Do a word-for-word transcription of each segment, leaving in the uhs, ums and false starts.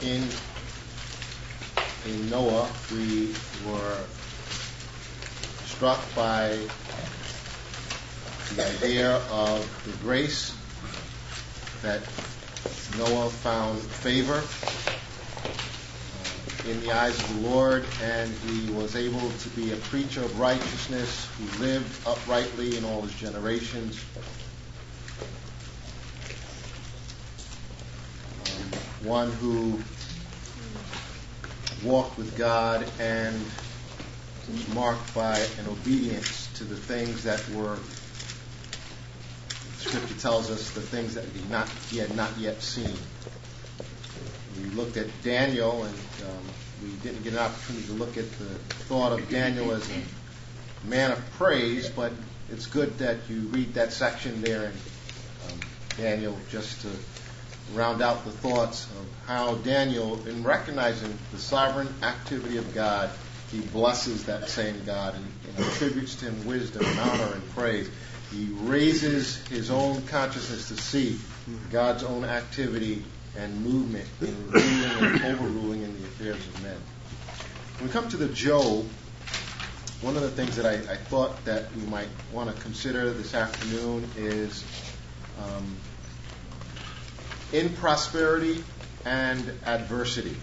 in in Noah, we were struck by the idea of the grace that Noah found favor uh, in the eyes of the Lord, and he was able to be a preacher of righteousness who lived uprightly in all his generations. Um, one who walked with God and was marked by an obedience to the things that were, Scripture tells us, the things that he, not, he had not yet seen. We looked at Daniel, and um, we didn't get an opportunity to look at the thought of Daniel as a man of praise, but it's good that you read that section there in um, Daniel just to round out the thoughts of how Daniel, in recognizing the sovereign activity of God, he blesses that same God and, and attributes to him wisdom and honor and praise. He raises his own consciousness to see God's own activity and movement in ruling and overruling in the affairs of men. When we come to the Job, one of the things that I, I thought that we might want to consider this afternoon is um, in prosperity and adversity.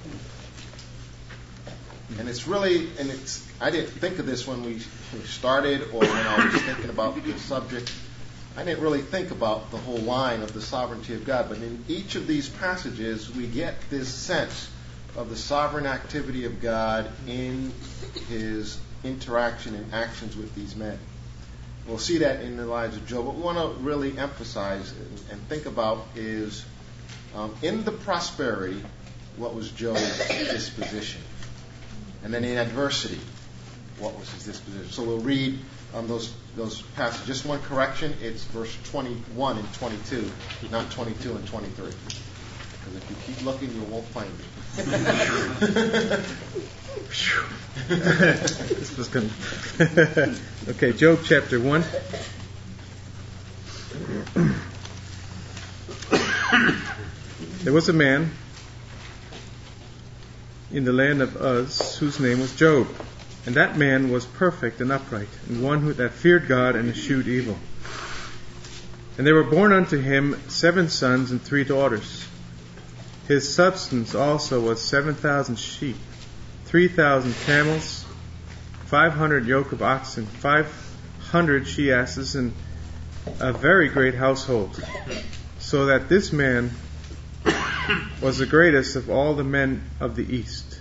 And it's really, and it's, I didn't think of this when we started or when I was thinking about the subject. I didn't really think about the whole line of the sovereignty of God. But in each of these passages, we get this sense of the sovereign activity of God in his interaction and actions with these men. We'll see that in the lives of Job. What we want to really emphasize and think about is um, in the prosperity, what was Job's disposition? And then in adversity, what was his disposition? So we'll read um, those those passages. Just one correction, it's verse twenty-one and twenty-two, not twenty-two and twenty-three. Because if you keep looking, you won't find it. This was good. Okay, Job chapter one. There was a man in the land of Uz, whose name was Job. And that man was perfect and upright, and one who, that feared God and eschewed evil. And there were born unto him seven sons and three daughters. His substance also was seven thousand sheep, three thousand camels, five hundred yoke of oxen, five hundred she asses, and a very great household. So that this man was the greatest of all the men of the east.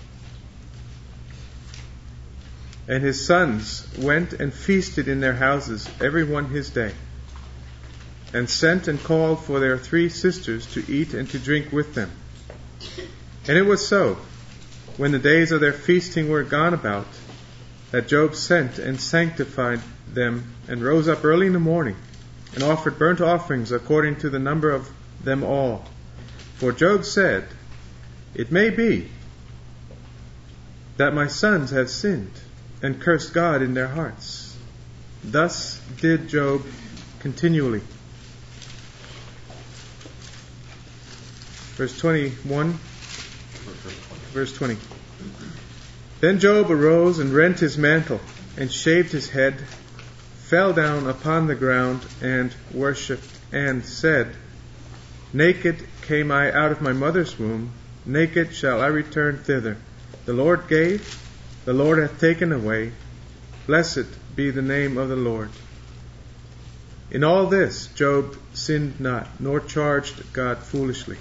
And his sons went and feasted in their houses, every one his day, and sent and called for their three sisters to eat and to drink with them. And it was so, when the days of their feasting were gone about, that Job sent and sanctified them, and rose up early in the morning, and offered burnt offerings according to the number of them all. For Job said, It may be that my sons have sinned, and cursed God in their hearts. Thus did Job continually. Verse twenty-one. Verse twenty. Then Job arose and rent his mantle, and shaved his head, fell down upon the ground, and worshipped, and said, Naked came I out of my mother's womb, naked shall I return thither. The Lord gave, the Lord hath taken away. Blessed be the name of the Lord. In all this Job sinned not, nor charged God foolishly.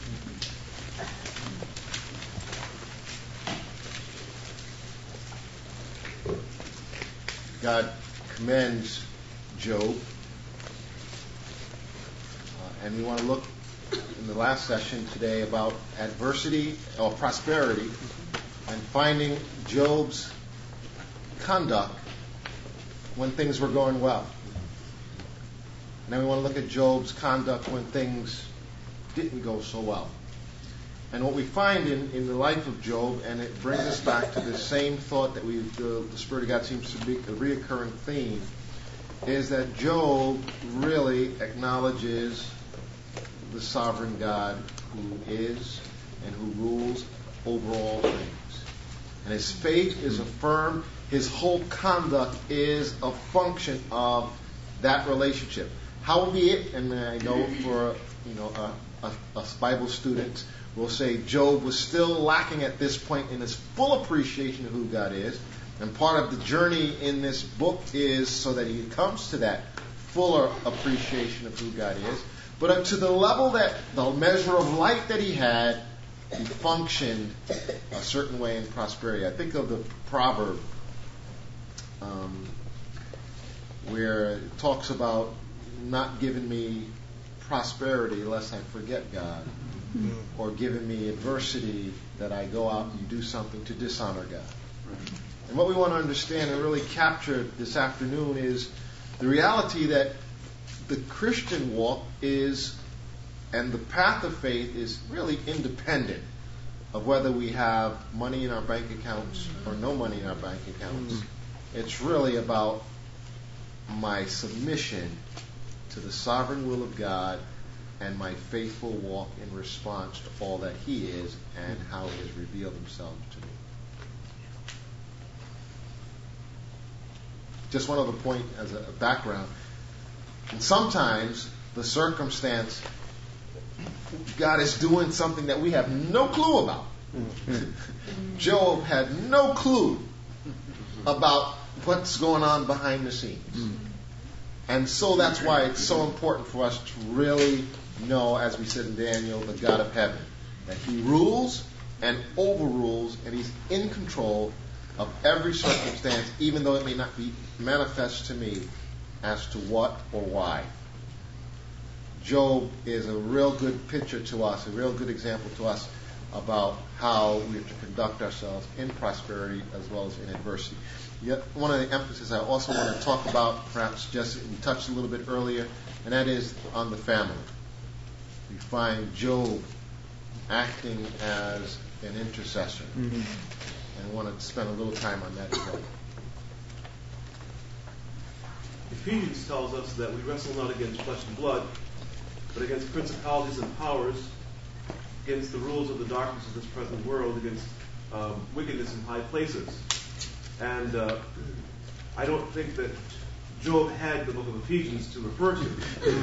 God commends Job. Uh, and we want to look in the last session today about adversity or prosperity and finding Job's conduct when things were going well. And then we want to look at Job's conduct when things didn't go so well. And what we find in, in the life of Job, and it brings us back to the same thought that we the, the Spirit of God seems to be a reoccurring theme, is that Job really acknowledges the sovereign God who is and who rules over all things. And his faith is affirmed. His whole conduct is a function of that relationship. Howbeit, and I know for you know a, a, a Bible student will say Job was still lacking at this point in his full appreciation of who God is. And part of the journey in this book is so that he comes to that fuller appreciation of who God is. But to the level that the measure of light that he had, he functioned a certain way in prosperity. I think of the proverb um, where it talks about not giving me prosperity lest I forget God, mm-hmm. or giving me adversity that I go out and do something to dishonor God. Right. And what we want to understand and really capture this afternoon is the reality that the Christian walk is, and the path of faith is really independent of whether we have money in our bank accounts or no money in our bank accounts. Mm-hmm. It's really about my submission to the sovereign will of God and my faithful walk in response to all that He is and how He has revealed Himself to me. Just one other point as a background. And sometimes the circumstance, God is doing something that we have no clue about. Job had no clue about what's going on behind the scenes. And so that's why it's so important for us to really know, as we said in Daniel, the God of heaven, that He rules and overrules, and He's in control of every circumstance, even though it may not be manifest to me as to what or why. Job is a real good picture to us, a real good example to us about how we are to conduct ourselves in prosperity as well as in adversity. Yet one of the emphases I also want to talk about, perhaps just we touched a little bit earlier, and that is on the family. We find Job acting as an intercessor. Mm-hmm. And I want to spend a little time on that as well. Ephesians tells us that we wrestle not against flesh and blood, but against principalities and powers, against the rules of the darkness of this present world, against um, wickedness in high places. And uh, I don't think that Job had the book of Ephesians to refer to.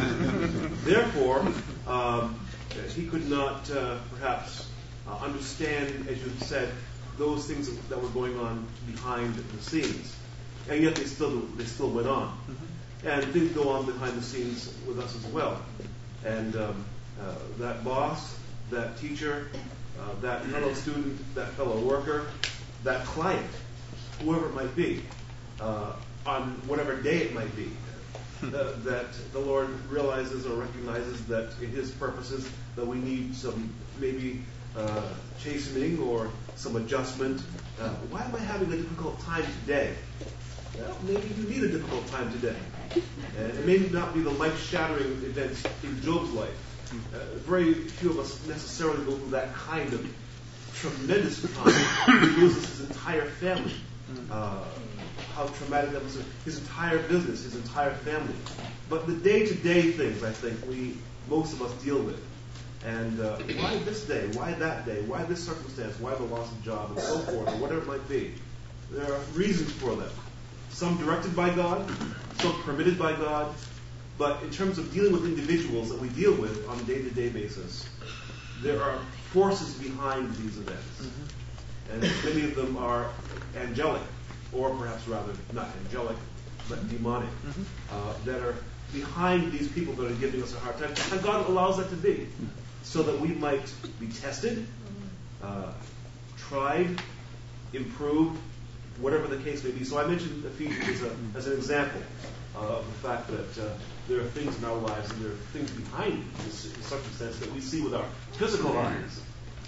Therefore, um, he could not uh, perhaps uh, understand, as you said, those things that were going on behind the scenes. And yet they still they still went on. Mm-hmm. And things go on behind the scenes with us as well. And um, uh, that boss, that teacher, uh, that fellow student, that fellow worker, that client, whoever it might be, uh, on whatever day it might be, uh, that the Lord realizes or recognizes that in His purposes that we need some maybe uh, chastening or some adjustment. Uh, why am I having a difficult time today? Well, maybe you need a difficult time today. And it may not be the life-shattering events in Job's life. Uh, very few of us necessarily go through that kind of tremendous time. He loses his entire family. Uh, how traumatic that was. His entire business, his entire family. But the day-to-day things, I think, we most of us deal with. And uh, why this day? Why that day? Why this circumstance? Why the loss of job? And so forth, or whatever it might be. There are reasons for them. Some directed by God, some permitted by God. But in terms of dealing with individuals that we deal with on a day-to-day basis, there are forces behind these events. Mm-hmm. And many of them are angelic, or perhaps rather not angelic, but demonic, mm-hmm. uh, that are behind these people that are giving us a hard time. And God allows that to be, so that we might be tested, uh, tried, improved, whatever the case may be. So I mentioned Ephesians as, a, as an example uh, of the fact that uh, there are things in our lives and there are things behind this circumstance that we see with our physical eyes.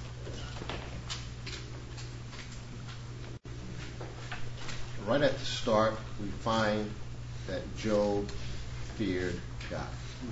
Right at the start, we find that Job feared God.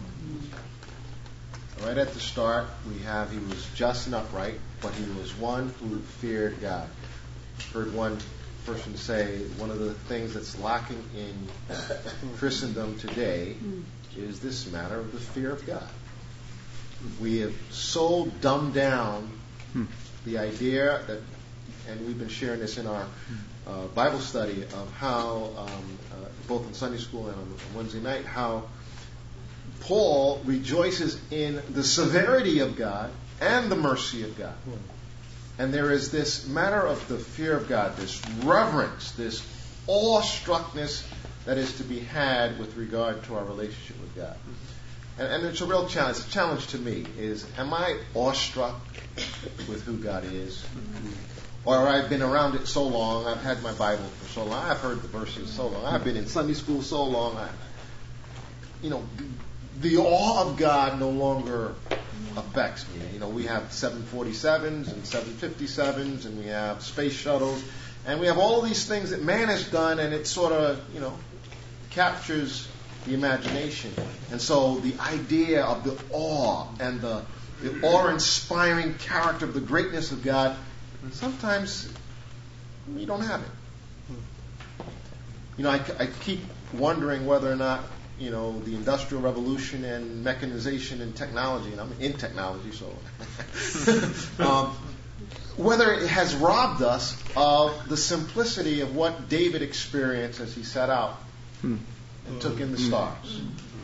Right at the start, we have he was just and upright, but he was one who feared God. I've heard one person say one of the things that's lacking in Christendom today is this matter of the fear of God. We have so dumbed down Hmm. The idea that, and we've been sharing this in our uh, Bible study of how, um, uh, both in Sunday school and on, on Wednesday night, how Paul rejoices in the severity of God and the mercy of God. And there is this matter of the fear of God, this reverence, this awestruckness that is to be had with regard to our relationship with God. And, and it's a real challenge. It's a challenge to me is, am I awestruck with who God is? Or I've been around it so long, I've had my Bible for so long, I've heard the verses so long, I've been in Sunday school so long, I, you know, the awe of God no longer affects me. You know, we have seven forty-sevens and seven fifty-sevens, and we have space shuttles, and we have all these things that man has done, and it sort of, you know, captures the imagination. And so the idea of the awe and the, the awe-inspiring character of the greatness of God, sometimes we don't have it. You know, I, I keep wondering whether or not, you know, the Industrial Revolution and mechanization and technology, and I'm in technology, so um, whether it has robbed us of the simplicity of what David experienced as he set out and took in the stars.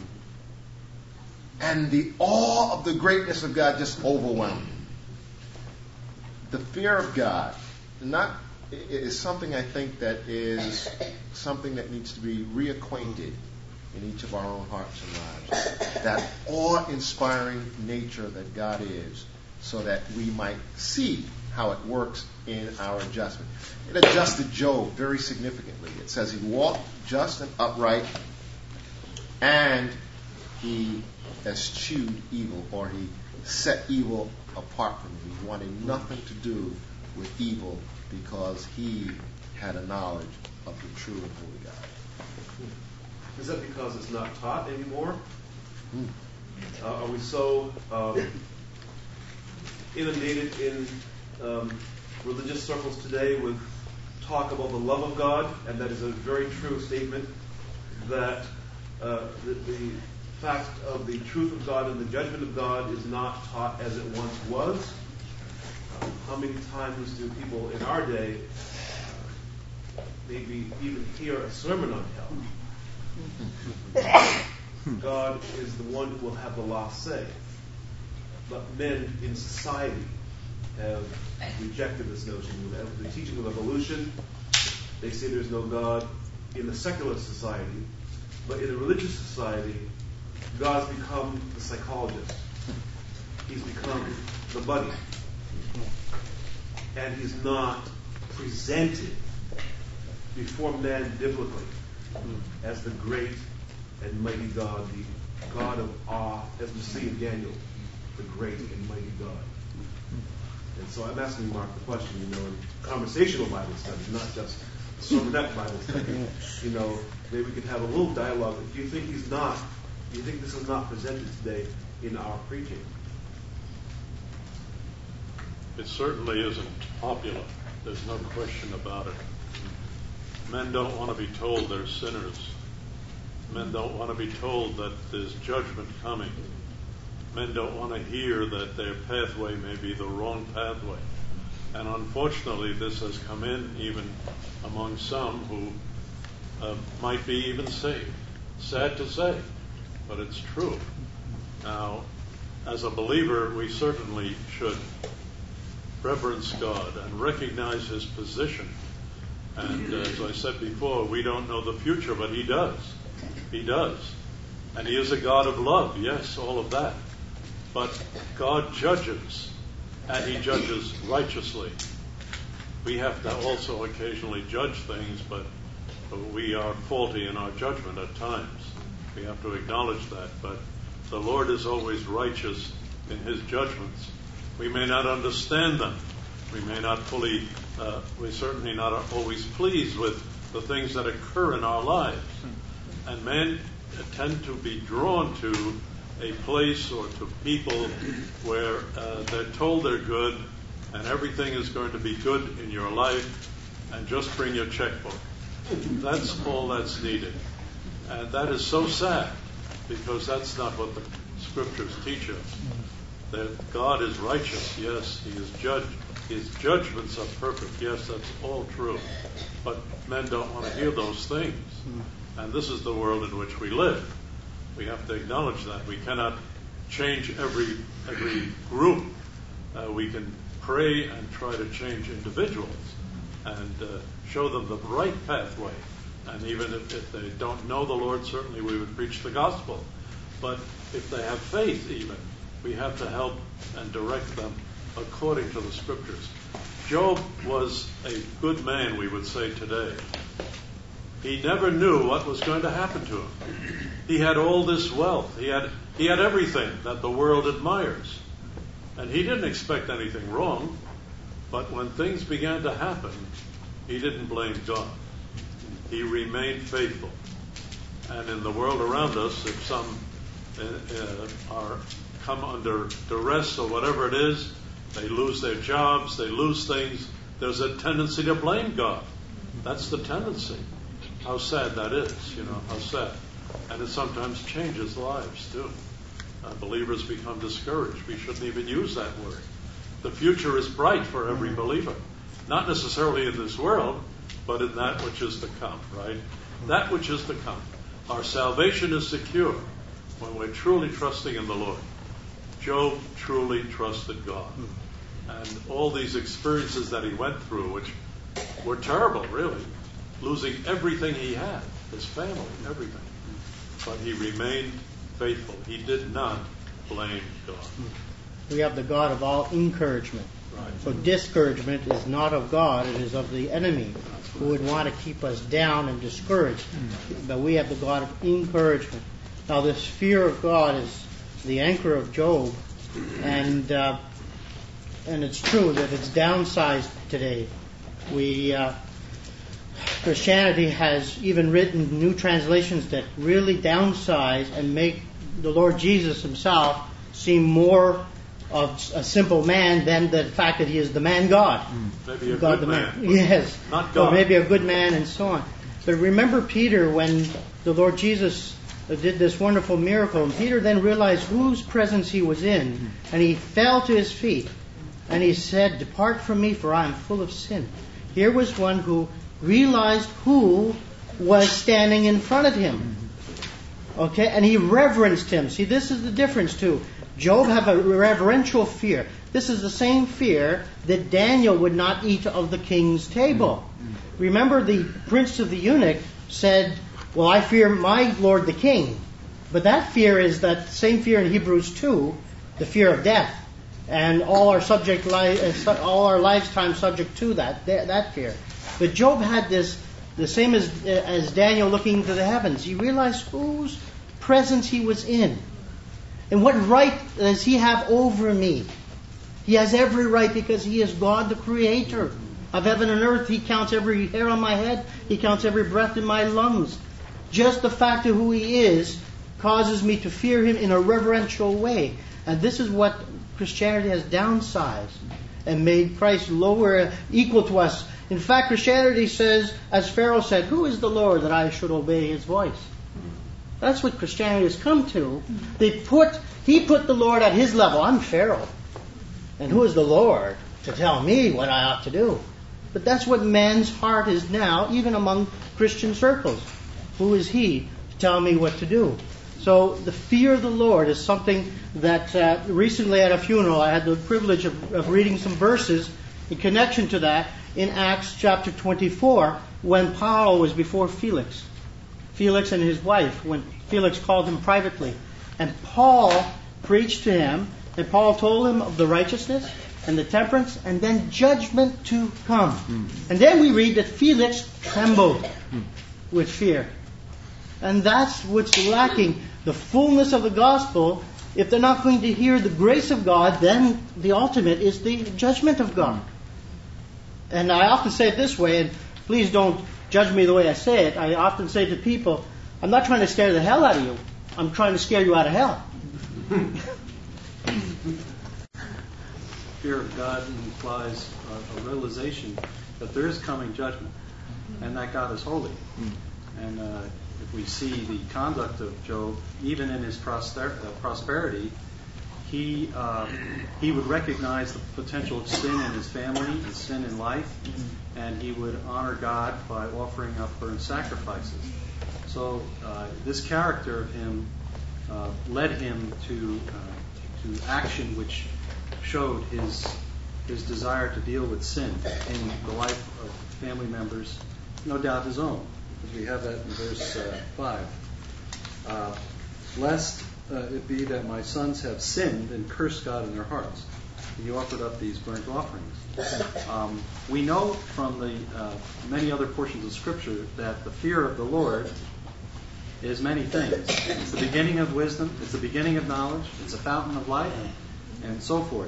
And the awe of the greatness of God just overwhelmed him. The fear of God not is something I think that is something that needs to be reacquainted in each of our own hearts and lives. That awe-inspiring nature that God is, so that we might see how it works in our adjustment. It adjusted Job very significantly. It says he walked just and upright, and he eschewed evil, or he set evil apart from him. He wanted nothing to do with evil because he had a knowledge of the true and holy God. Is that because it's not taught anymore? Mm. Uh, are we so um, inundated in um, religious circles today with talk about the love of God, and that is a very true statement, that uh, the, the fact of the truth of God and the judgment of God is not taught as it once was? Uh, how many times do people in our day uh, maybe even hear a sermon on hell? God is the one who will have the last say. But men in society have rejected this notion. With the teaching of evolution, they say there's no God in the secular society. But in a religious society, God's become the psychologist. He's become the buddy. And he's not presented before men biblically as the great and mighty God, the God of awe, as we see in Daniel, the great and mighty God. And so I'm asking Mark the question, you know, in conversational Bible study, not just sermonette Bible study. You know, maybe we could have a little dialogue. Do you think he's not? Do you think this is not presented today in our preaching? It certainly isn't popular. There's no question about it. Men don't want to be told they're sinners. Men don't want to be told that there's judgment coming. Men don't want to hear that their pathway may be the wrong pathway. And unfortunately, this has come in even among some who uh, might be even saved. Sad to say, but it's true. Now, as a believer, we certainly should reverence God and recognize His position. And uh, as I said before, we don't know the future, but He does. He does. And He is a God of love, yes, all of that. But God judges, and He judges righteously. We have to also occasionally judge things, but we are faulty in our judgment at times. We have to acknowledge that. But the Lord is always righteous in His judgments. We may not understand them. We may not fully, uh, we're certainly not always pleased with the things that occur in our lives. And men tend to be drawn to a place or to people where uh, they're told they're good and everything is going to be good in your life, and just bring your checkbook. That's all that's needed. And that is so sad, because that's not what the Scriptures teach us. that God is righteous. Yes, He is judge. His judgments are perfect. Yes, that's all true. But men don't want to hear those things. And this is the world in which we live. We have to acknowledge that. We cannot change every every group. Uh, we can pray and try to change individuals and uh, show them the right pathway. And even if, if they don't know the Lord, certainly we would preach the gospel. But if they have faith even, we have to help and direct them according to the Scriptures. Job was a good man, we would say today. He never knew what was going to happen to him. He had all this wealth. He had he had everything that the world admires. And he didn't expect anything wrong. But when things began to happen, he didn't blame God. He remained faithful. And in the world around us, if some uh, uh, are come under duress or whatever it is, they lose their jobs, they lose things, there's a tendency to blame God. That's the tendency. How sad that is, you know, how sad. And it sometimes changes lives, too. Uh, believers become discouraged. We shouldn't even use that word. The future is bright for every believer. Not necessarily in this world, but in that which is to come, right? That which is to come. Our salvation is secure when we're truly trusting in the Lord. Job truly trusted God. And all these experiences that he went through, which were terrible, really, losing everything he had, his family, everything. But he remained faithful. He did not blame God. We have the God of all encouragement. Right. So discouragement is not of God, it is of the enemy who would want to keep us down and discouraged. But we have the God of encouragement. Now this fear of God is the anchor of Job, and uh, and it's true that it's downsized today. We uh, Christianity has even written new translations that really downsize and make the Lord Jesus himself seem more of a simple man than the fact that he is the man God. Maybe a God good the man. man. Yes. Not God. Or maybe a good man and so on. But remember Peter when the Lord Jesus did this wonderful miracle, and Peter then realized whose presence he was in, and he fell to his feet and he said, "Depart from me, for I am full of sin." Here was one who realized who was standing in front of him. Okay, and he reverenced him. See, this is the difference too. Job had a reverential fear. This is the same fear that Daniel would not eat of the king's table. Remember, the prince of the eunuch said, "Well, I fear my lord the king." But that fear is that same fear in Hebrews two, the fear of death. And all our subject, all our lifetime subject to that, that fear. But Job had this, the same as, as Daniel looking into the heavens. He realized whose presence he was in. And what right does he have over me? He has every right because he is God the Creator of heaven and earth. He counts every hair on my head. He counts every breath in my lungs. Just the fact of who he is causes me to fear him in a reverential way. And this is what Christianity has downsized and made Christ lower, equal to us. In fact, Christianity says, as Pharaoh said, "Who is the Lord that I should obey his voice?" That's what Christianity has come to. They put, he put the Lord at his level. I'm Pharaoh. And who is the Lord to tell me what I ought to do? But that's what man's heart is now, even among Christian circles. Who is he to tell me what to do? So the fear of the Lord is something that uh, recently at a funeral I had the privilege of, of reading some verses in connection to that in Acts chapter twenty-four when Paul was before Felix. Felix and his wife, when Felix called him privately. And Paul preached to him, and Paul told him of the righteousness and the temperance, and then judgment to come. Mm. And then we read that Felix trembled mm. with fear. And that's what's lacking. The fullness of the gospel, if they're not going to hear the grace of God, then the ultimate is the judgment of God. And I often say it this way, and please don't judge me the way I say it. I often say to people, I'm not trying to scare the hell out of you. I'm trying to scare you out of hell. Fear of God implies a, a realization that there is coming judgment and that God is holy. And uh, if we see the conduct of Job, even in his prosper- uh, prosperity, he uh, he would recognize the potential of sin in his family and sin in life, and he would honor God by offering up burnt sacrifices. So uh, this character of him uh, led him to uh, to action which showed his his desire to deal with sin in the life of family members, no doubt his own, because we have that in verse uh, five. Uh, Lest uh, it be that my sons have sinned and cursed God in their hearts. And he offered up these burnt offerings. Um, we know from the uh, many other portions of Scripture that the fear of the Lord is many things. It's the beginning of wisdom. It's the beginning of knowledge. It's a fountain of life, and so forth.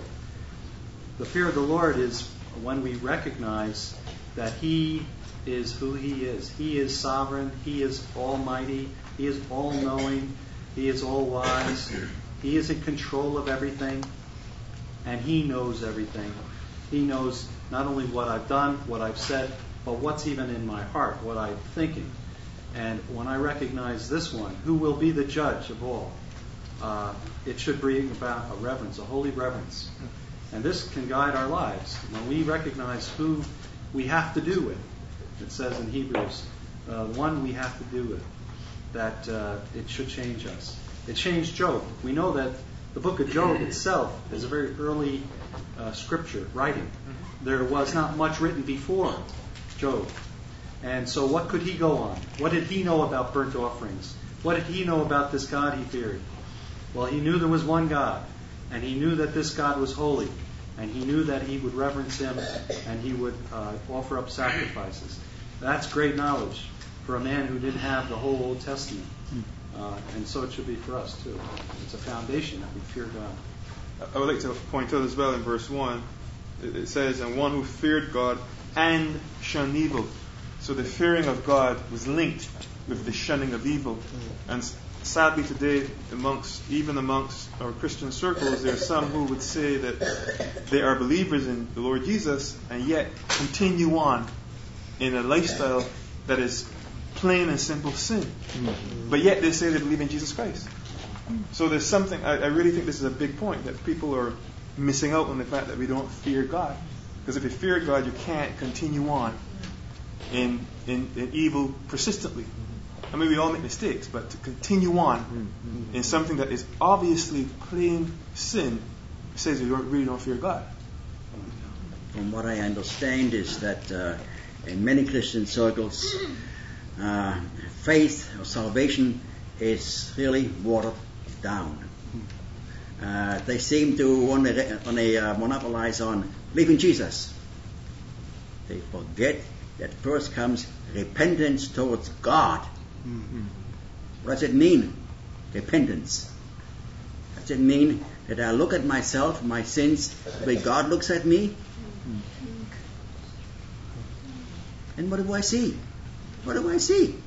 The fear of the Lord is when we recognize that He is who He is. He is sovereign. He is almighty. He is all-knowing. He is all-wise. He is in control of everything. And He knows everything. He knows not only what I've done, what I've said, but what's even in my heart, what I'm thinking. And when I recognize this one, who will be the judge of all, uh, it should bring about a reverence, a holy reverence. And this can guide our lives. When we recognize who we have to do with, it says in Hebrews, uh, one we have to do with, that uh, it should change us. It changed Job. We know that the book of Job itself is a very early uh, scripture writing. There was not much written before Job. And so what could he go on? What did he know about burnt offerings? What did he know about this God he feared? Well, he knew there was one God, and he knew that this God was holy, and he knew that he would reverence Him, and he would uh, offer up sacrifices. That's great knowledge for a man who didn't have the whole Old Testament. Uh, and so it should be for us, too. It's a foundation that we fear God. I would like to point out as well in verse one, it says, and one who feared God and shunned evil. So the fearing of God was linked with the shunning of evil. And sadly today, amongst even amongst our Christian circles, there are some who would say that they are believers in the Lord Jesus and yet continue on in a lifestyle that is plain and simple sin. Mm-hmm. But yet they say they believe in Jesus Christ. So there's something, I, I really think this is a big point, that people are missing out on the fact that we don't fear God. Because if you fear God, you can't continue on in, in, in evil persistently. I mean, we all make mistakes, but to continue on mm-hmm. in something that is obviously plain sin says you don't, really don't fear God. From what I understand is that uh, in many Christian circles, Uh, faith or salvation is really watered down. Uh, they seem to only, only uh, monopolize on believing Jesus. They forget that first comes repentance towards God. Mm-hmm. What does it mean, repentance? Does it mean that I look at myself, my sins, the way God looks at me? Mm-hmm. And what do I see? What do I see?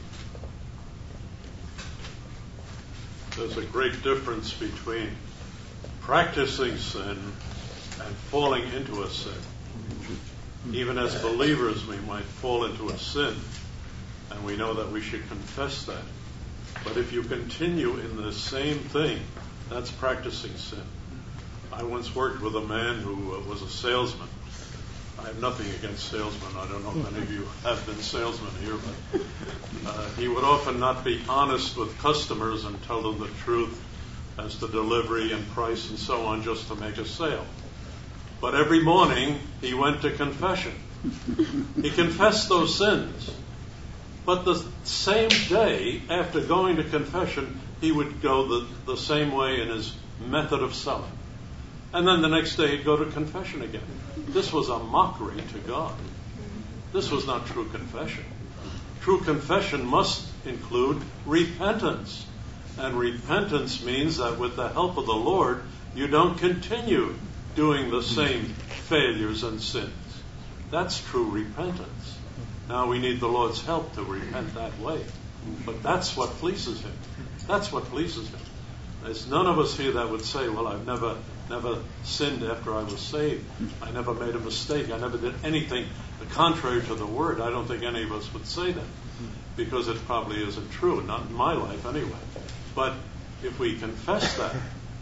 There's a great difference between practicing sin and falling into a sin. Even as believers, we might fall into a sin, and we know that we should confess that. But if you continue in the same thing, that's practicing sin. I once worked with a man who uh, was a salesman. I have nothing against salesmen. I don't know if any of you have been salesmen here, but uh, he would often not be honest with customers and tell them the truth as to delivery and price and so on just to make a sale. But every morning he went to confession. He confessed those sins. But the same day after going to confession, he would go the, the same way in his method of selling. And then the next day he'd go to confession again. This was a mockery to God. This was not true confession. True confession must include repentance. And repentance means that with the help of the Lord, you don't continue doing the same failures and sins. That's true repentance. Now we need the Lord's help to repent that way. But that's what pleases Him. That's what pleases Him. There's none of us here that would say, well, I've never never sinned after I was saved. I never made a mistake. I never did anything contrary to the Word. I don't think any of us would say that, because it probably isn't true, not in my life anyway. But if we confess that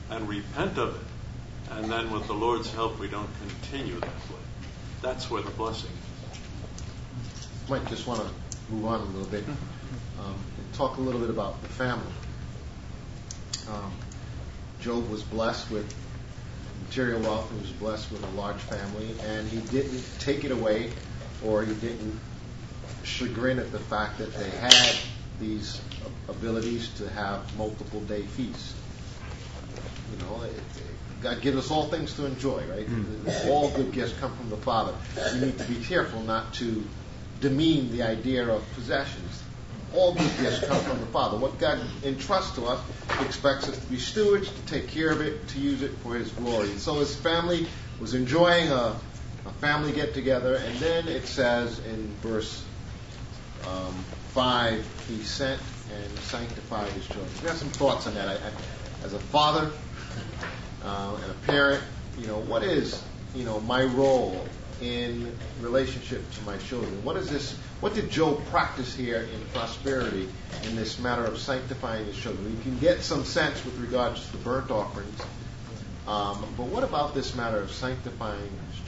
and repent of it. And then with the Lord's help, we don't continue that way. That's where the blessing is. Might just want to move on a little bit. Um, talk a little bit about the family. Um, Job was blessed with material wealth. He was blessed with a large family, and he didn't take it away, or he didn't chagrin at the fact that they had these abilities to have multiple day feasts. You know, it, it, God gives us all things to enjoy, right? Mm-hmm. All good gifts come from the Father. We need to be careful not to demean the idea of possessions. All good gifts come from the Father. What God entrusts to us, He expects us to be stewards, to take care of it, to use it for His glory. And so His family was enjoying a, a family get-together, and then it says in verse um, five, He sent and sanctified His children. I've got some thoughts on that. I, I, as a father uh, and a parent, you know, what is, you know, my role in relationship to my children? What is this? What did Job practice here in prosperity in this matter of sanctifying his children? You can get some sense with regards to the burnt offerings, um, but what about this matter of sanctifying his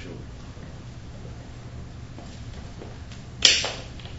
children?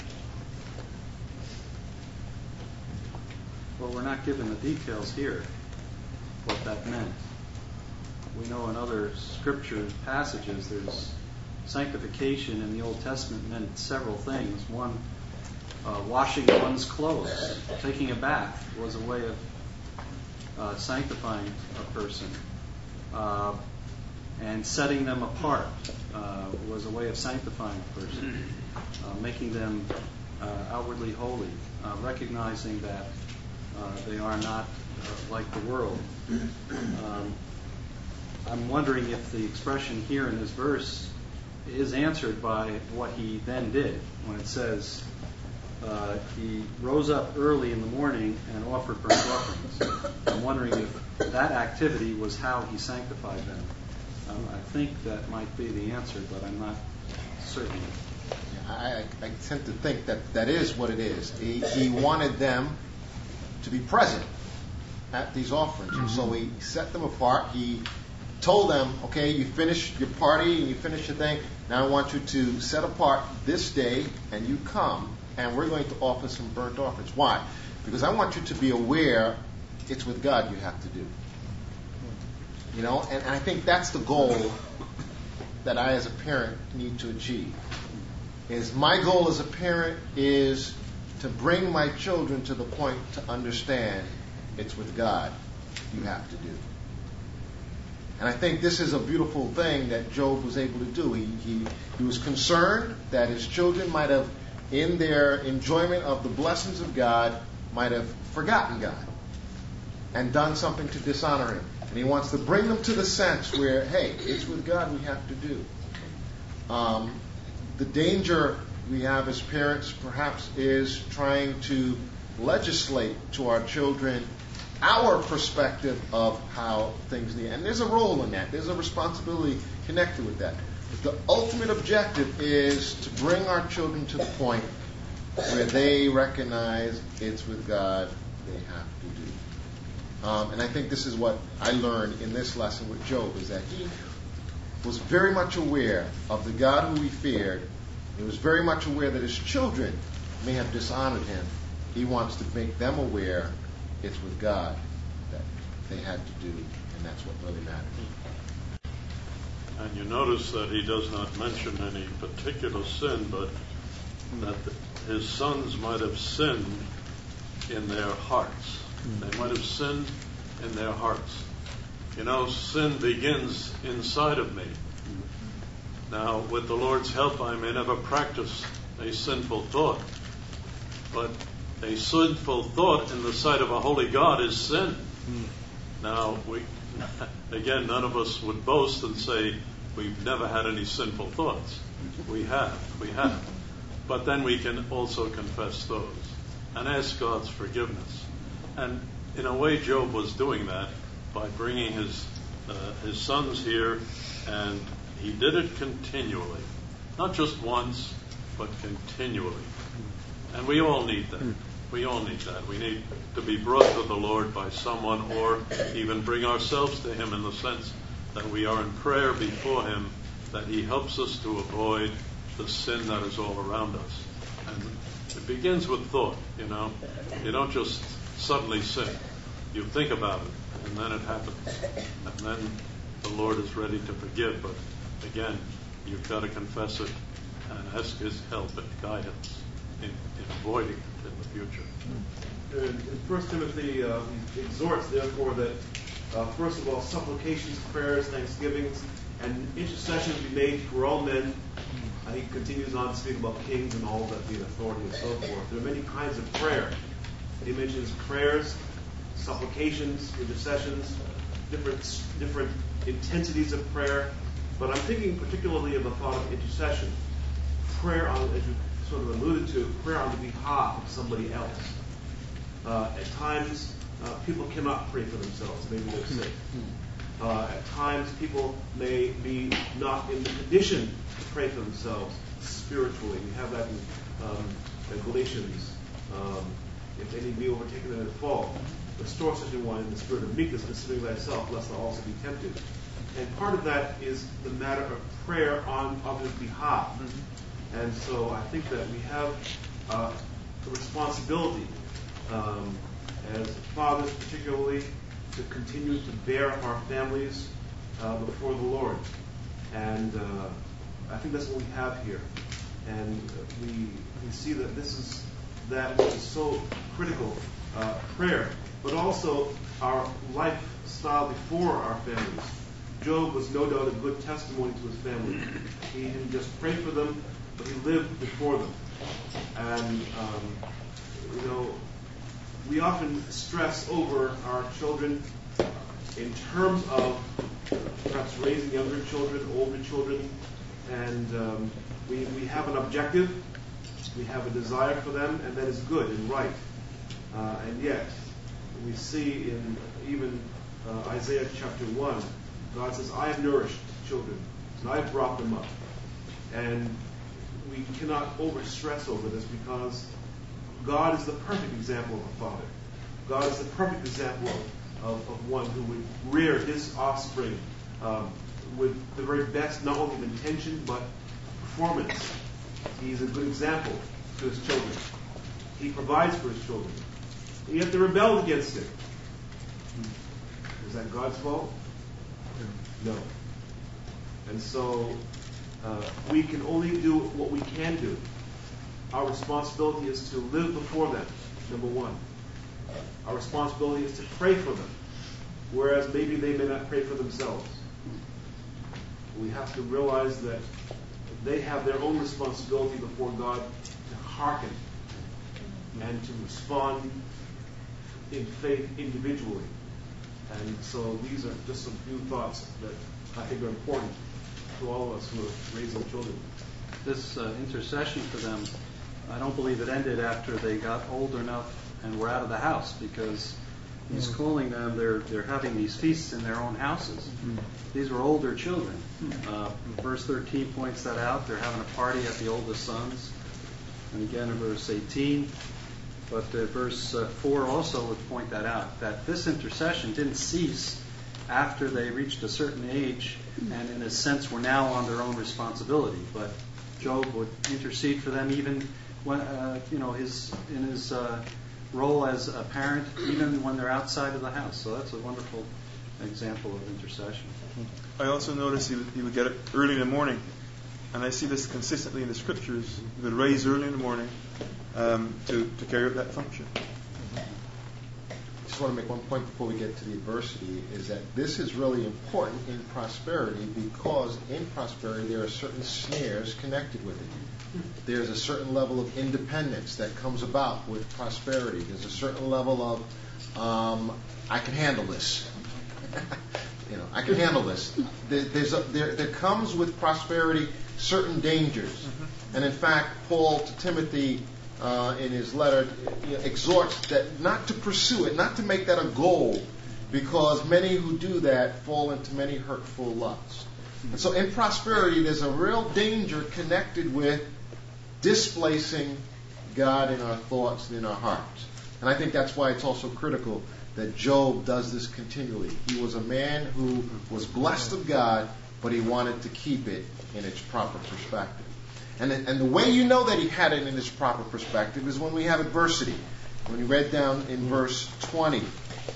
Well, we're not given the details here, what that meant. We know in other scripture passages there's sanctification in the Old Testament meant several things. One, uh, washing one's clothes, taking a bath was a way of uh, sanctifying a person. Uh, and setting them apart uh, was a way of sanctifying a person. Uh, making them uh, outwardly holy, uh, recognizing that uh, they are not uh, like the world. Um, I'm wondering if the expression here in this verse is answered by what he then did when it says uh, he rose up early in the morning and offered burnt offerings. I'm wondering if that activity was how he sanctified them. Um, I think that might be the answer, but I'm not certain. I, I tend to think that that is what it is. He, he wanted them to be present at these offerings, and so he set them apart. He told them, okay, you finish your party and you finish your thing. Now I want you to set apart this day, and you come, and we're going to offer some burnt offerings. Why? Because I want you to be aware it's with God you have to do. You know, and, and I think that's the goal that I as a parent need to achieve. Is my goal as a parent is to bring my children to the point to understand it's with God you have to do. And I think this is a beautiful thing that Job was able to do. He, he, he was concerned that his children might have, in their enjoyment of the blessings of God, might have forgotten God and done something to dishonor Him. And he wants to bring them to the sense where, hey, it's with God we have to do. Um, the danger we have as parents perhaps is trying to legislate to our children our perspective of how things need. And there's a role in that. There's a responsibility connected with that. But the ultimate objective is to bring our children to the point where they recognize it's with God they have to do. Um, and I think this is what I learned in this lesson with Job, is that he was very much aware of the God who he feared. He was very much aware that his children may have dishonored him. He wants to make them aware it's with God that they had to do, and that's what really matters. And you notice that he does not mention any particular sin, but that his sons might have sinned in their hearts. They might have sinned in their hearts. You know, sin begins inside of me. Now, with the Lord's help, I may never practice a sinful thought, but a sinful thought in the sight of a holy God is sin. Mm. Now, we, again, none of us would boast and say we've never had any sinful thoughts. We have, we have. But then we can also confess those and ask God's forgiveness. And in a way, Job was doing that by bringing his uh, his sons here, and he did it continually. Not just once, but continually. And we all need that. We all need that. We need to be brought to the Lord by someone, or even bring ourselves to Him in the sense that we are in prayer before Him, that He helps us to avoid the sin that is all around us. And it begins with thought, you know. You don't just suddenly sin. You think about it, and then it happens. And then the Lord is ready to forgive. But again, you've got to confess it and ask His help and guidance in, in avoiding it in the future. In, in First Timothy, uh, he exhorts, therefore, that uh, first of all, supplications, prayers, thanksgivings, and intercessions be made for all men. Uh, he continues on to speak about kings and all that being authority and so forth. There are many kinds of prayer. He mentions prayers, supplications, intercessions, different different intensities of prayer. But I'm thinking particularly of the thought of intercession. Prayer, on, as you sort of alluded to, prayer on the behalf of somebody else. Uh, at times, uh, people cannot pray for themselves. Maybe they're sick. Uh, at times, people may be not in the condition to pray for themselves spiritually. We have that in, um, in Galatians. Um, if any be overtaken in a fault, restore such a one in the spirit of meekness, considering thyself, lest thou also be tempted. And part of that is the matter of prayer on others' behalf. Mm-hmm. And so I think that we have uh, a responsibility um, as fathers particularly to continue to bear up our families uh, before the Lord. And uh, I think that's what we have here. And we, we see that this is that which is so critical, uh, prayer, but also our lifestyle before our families. Job was no doubt a good testimony to his family. He didn't just pray for them, but he lived before them. And, um, you know, we often stress over our children in terms of perhaps raising younger children, older children, and um, we, we have an objective, we have a desire for them, and that is good and right. Uh, and yet, we see in even uh, Isaiah chapter one, God says, I have nourished children, and I have brought them up. And we cannot overstress over this because God is the perfect example of a father. God is the perfect example of, of, of one who would rear his offspring um, with the very best, not only of intention, but performance. He's a good example to his children. He provides for his children. And yet they rebelled against him. Is that God's fault? No. And so uh, we can only do what we can do. Our responsibility is to live before them, number one. Our responsibility is to pray for them, whereas maybe they may not pray for themselves. We have to realize that they have their own responsibility before God to hearken and to respond in faith individually. And so these are just some few thoughts that I think are important to all of us who are raising children. This uh, intercession for them, I don't believe it ended after they got old enough and were out of the house, because he's mm. calling them, they're they're having these feasts in their own houses. Mm. These were older children. Uh, verse thirteen points that out. They're having a party at the oldest sons. And again in verse eighteen. But uh, verse uh, four also would point that out, that this intercession didn't cease after they reached a certain age and in a sense were now on their own responsibility. But Job would intercede for them even when, uh, you know, his in his uh, role as a parent, even when they're outside of the house. So that's a wonderful example of intercession. I also noticed he would, he would get up early in the morning, and I see this consistently in the scriptures. He would rise early in the morning um, to, to carry out that function. I just want to make one point before we get to the adversity, is that this is really important in prosperity, because in prosperity there are certain snares connected with it. There's a certain level of independence that comes about with prosperity. There's a certain level of, um, I can handle this. you know, I can handle this. There, there's a, there, there comes with prosperity certain dangers. Mm-hmm. And in fact, Paul to Timothy uh, in his letter you know, exhorts that not to pursue it, not to make that a goal, because many who do that fall into many hurtful lusts. And so in prosperity, there's a real danger connected with displacing God in our thoughts and in our hearts. And I think that's why it's also critical that Job does this continually. He was a man who was blessed of God, but he wanted to keep it in its proper perspective. And, and the way you know that he had it in its proper perspective is when we have adversity. When you read down in verse twenty,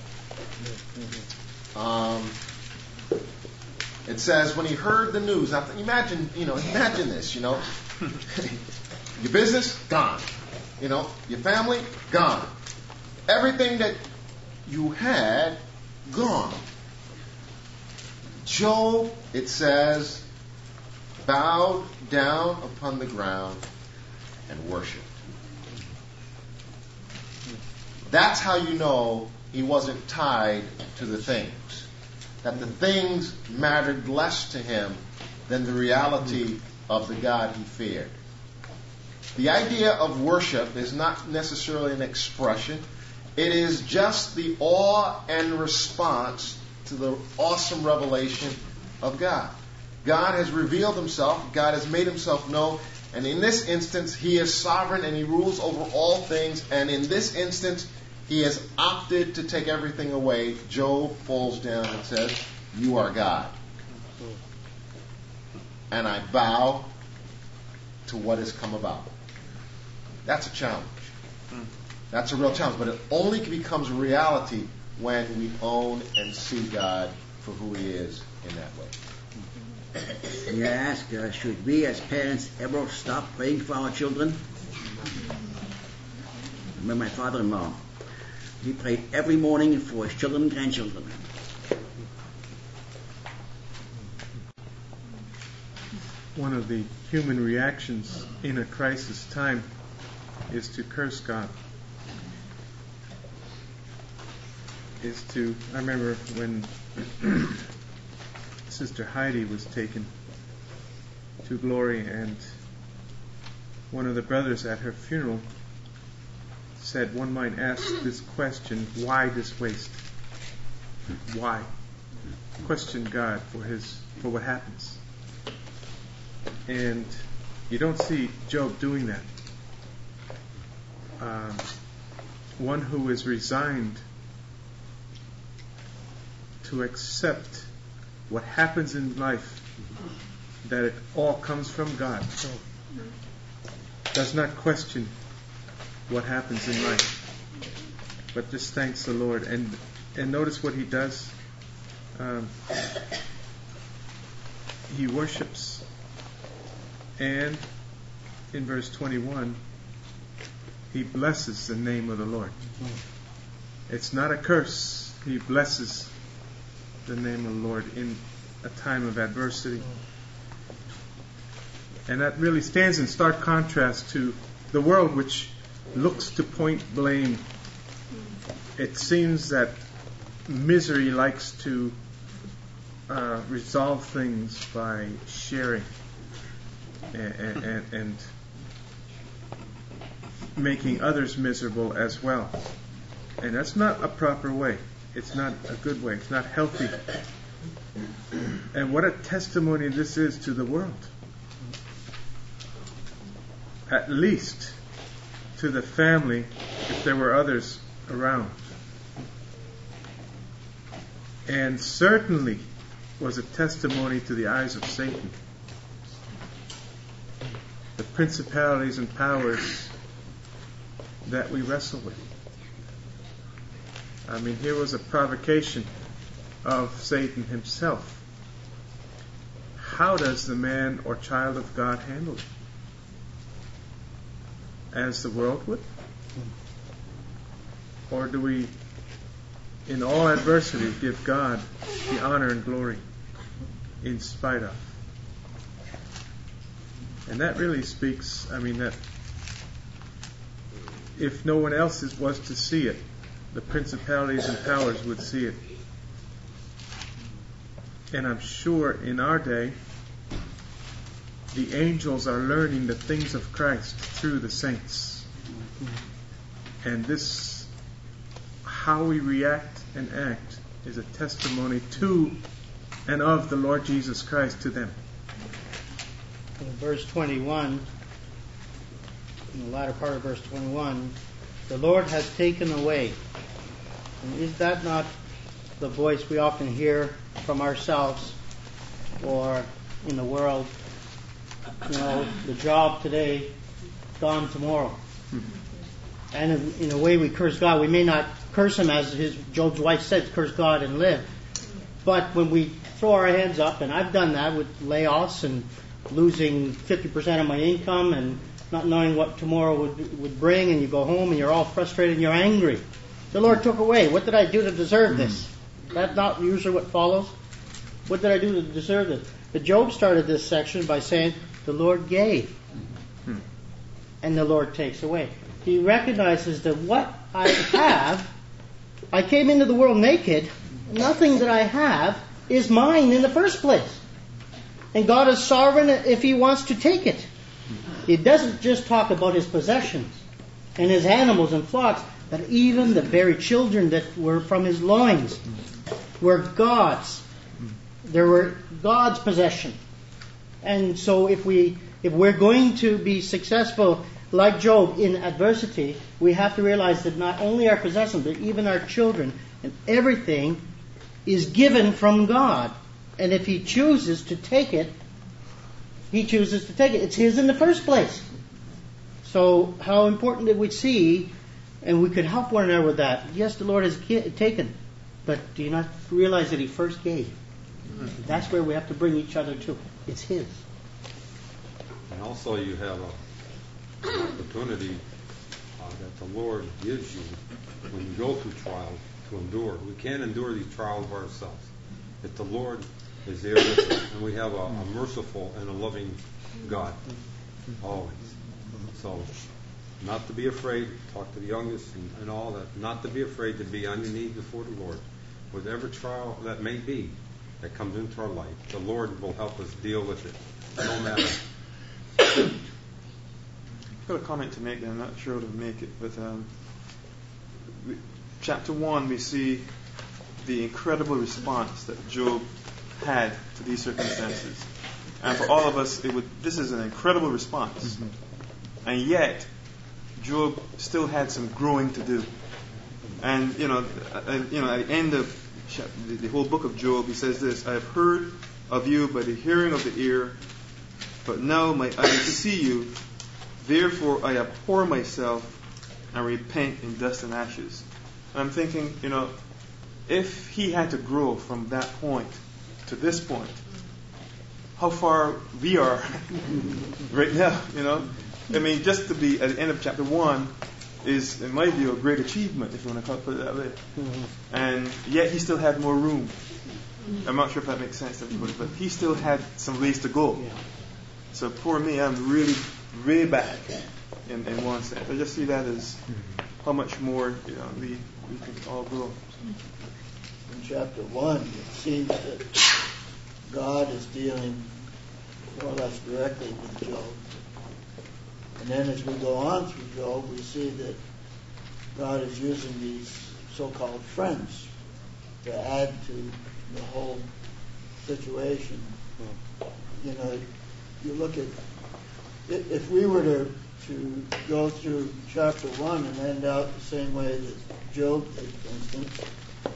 um, it says, when he heard the news. Now imagine, you know, imagine this, you know. Your business, gone. You know, your family, gone. Everything that you had, gone. Job, it says, bowed down upon the ground and worshipped. That's how you know he wasn't tied to the things. That the things mattered less to him than the reality of the God he feared. The idea of worship is not necessarily an expression. It is just the awe and response to the awesome revelation of God. God has revealed himself. God has made himself known. And in this instance, he is sovereign and he rules over all things. And in this instance, he has opted to take everything away. Job falls down and says, "You are God. And I bow to what has come about." That's a challenge. That's a real challenge. But it only becomes a reality when we own and see God for who he is in that way. May I ask, uh, should we as parents ever stop praying for our children? I remember my father-in-law. He prayed every morning for his children and grandchildren. One of the human reactions in a crisis time is to curse God. Is to, I remember when Sister Heidi was taken to glory, and one of the brothers at her funeral said one might ask this question, why this waste? Why? Question God for his for what happens. And you don't see Job doing that. Um, one who is resigned to accept what happens in life, that it all comes from God, does not question what happens in life, but just thanks the Lord. And and notice what he does. Um, he worships, and in verse twenty-one, he blesses the name of the Lord. It's not a curse. He blesses the name of the Lord in a time of adversity. And that really stands in stark contrast to the world, which looks to point blame. It seems that misery likes to uh, resolve things by sharing and, and, and making others miserable as well. And that's not a proper way. It's not a good way. It's not healthy. And what a testimony this is to the world. At least to the family, if there were others around. And certainly was a testimony to the eyes of Satan. The principalities and powers that we wrestle with. I mean, here was a provocation of Satan himself. How does the man or child of God handle it? As the world would? Or do we, in all adversity, give God the honor and glory in spite of? And that really speaks, I mean, that if no one else is, was to see it, the principalities and powers would see it. And I'm sure in our day, the angels are learning the things of Christ through the saints. And this, how we react and act, is a testimony to and of the Lord Jesus Christ to them. In verse twenty-one, in the latter part of verse twenty-one, the Lord has taken away. And is that not the voice we often hear from ourselves or in the world? You know, the job today, gone tomorrow. And in, in a way we curse God. We may not curse him as his Job's wife said, curse God and live. But when we throw our hands up, and I've done that with layoffs and losing fifty percent of my income and not knowing what tomorrow would would bring, and you go home and you're all frustrated and you're angry. The Lord took away. What did I do to deserve this? That's not usually what follows. What did I do to deserve this? But Job started this section by saying, the Lord gave, and the Lord takes away. He recognizes that what I have, I came into the world naked. Nothing that I have is mine in the first place. And God is sovereign if He wants to take it. He doesn't just talk about His possessions and His animals and flocks, but even the very children that were from His loins were God's. They were God's possession. And so if we if we're going to be successful like Job in adversity, we have to realize that not only our possessions, but even our children and everything is given from God. And if He chooses to take it, He chooses to take it. It's His in the first place. So how important that we see, and we could help one another with that. Yes, the Lord has taken, but do you not realize that He first gave? That's where we have to bring each other to. It's His. And also you have a, an opportunity uh, that the Lord gives you when you go through trials to endure. We can't endure these trials by ourselves. If the Lord is there with us, and we have a, a merciful and a loving God, always. So, not to be afraid, talk to the youngest and, and all that, not to be afraid to be on your knees before the Lord. Whatever trial that may be that comes into our life, the Lord will help us deal with it, no matter. I've got a comment to make, and I'm not sure to make it, but um, we, chapter one, we see the incredible response that Job had to these circumstances. And for all of us, it would, this is an incredible response. Mm-hmm. And yet, Job still had some growing to do. And, you know, and, you know, at the end of the, the whole book of Job, he says this, I have heard of you by the hearing of the ear, but now my eyes see you. Therefore I abhor myself and repent in dust and ashes. And I'm thinking, you know, if he had to grow from that point to this point, how far we are right now, you know. I mean, just to be at the end of chapter one is, in my view, a great achievement, if you want to put it that way. Mm-hmm. And yet he still had more room. I'm not sure if that makes sense to everybody, but he still had some ways to go. Yeah. So poor me, I'm really, really bad in, in one sense. I just see that as how much more, you know, we, we can all grow. In chapter one, it seems that God is dealing more or less directly with Job. And then as we go on through Job, we see that God is using these so-called friends to add to the whole situation. You know, you look at, if we were to, to go through chapter one and end out the same way that Job did, for instance,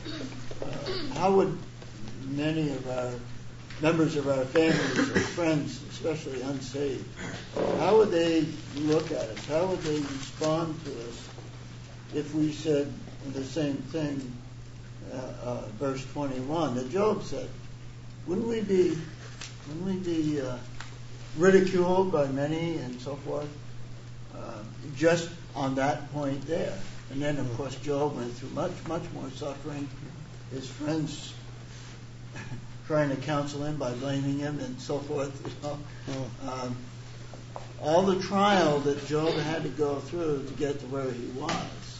uh, how would many of our members of our families or friends, especially unsaved, how would they look at us? How would they respond to us if we said the same thing, uh, uh, verse twenty-one, that Job said? Wouldn't we be, wouldn't we be uh, ridiculed by many and so forth, uh, just on that point there? And then, of course, Job went through much, much more suffering. His friends trying to counsel him by blaming him and so forth. You know? um, all the trial that Job had to go through to get to where he was.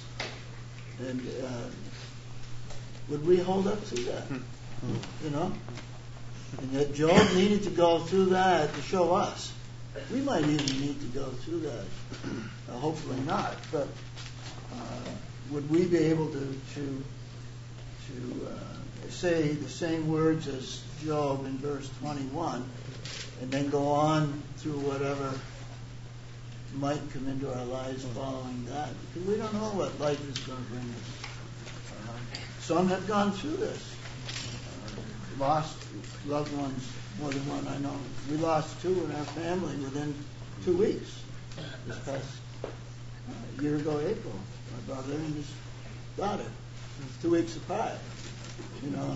And uh, would we hold up to that? You know? And that Job needed to go through that to show us. We might even need to go through that. Uh, hopefully not. But uh, would we be able to to, to uh, say the same words as Job in verse twenty-one, and then go on through whatever might come into our lives following that, because we don't know what life is going to bring us. Uh, some have gone through this, uh, lost loved ones, more than one I know. We lost two in our family within two weeks. This past uh, year ago, April, my brother and his daughter, two weeks apart. You know,